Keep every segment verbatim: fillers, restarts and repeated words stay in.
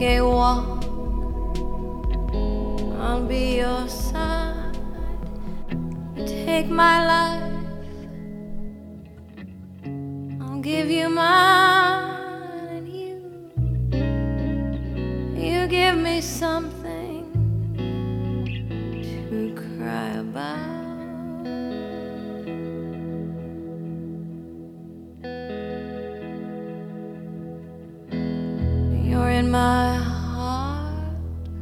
a walk. I'll be your side. Take my life. I'll give you mine, and you, you give me something to cry about. You're in my heart,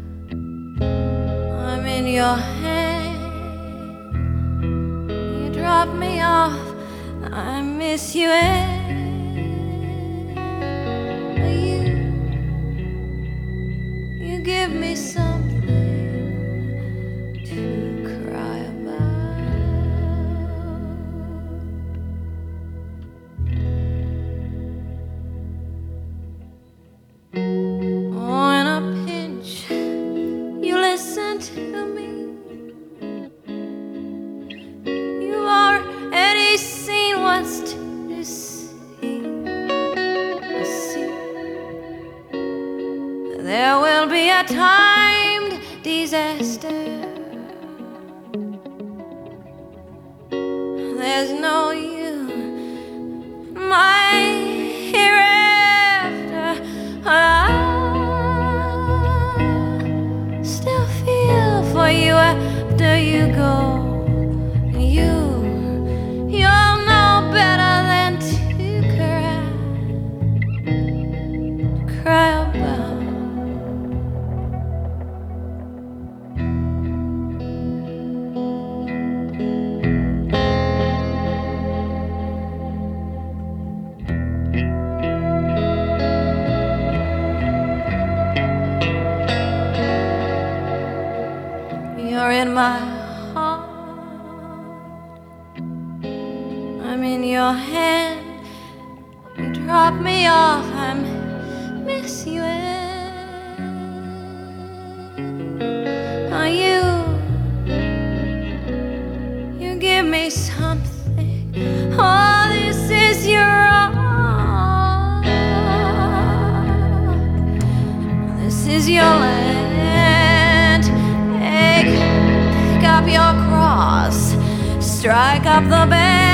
I'm in your hand. You drop me off, I miss you, and you, you give me something to cry about. Oh, in a pinch, you listen to me. You've already seen what's to see. I see. There will be a timed disaster. There's no you, my hereafter. I still feel for you after you go. You, you'll know better than to cry, to cry about. You're in my heart, I'm in your hand. You drop me off, I miss you, and are you, you give me something. Oh, this is your all, this is your land. Take up your cross, strike up the band.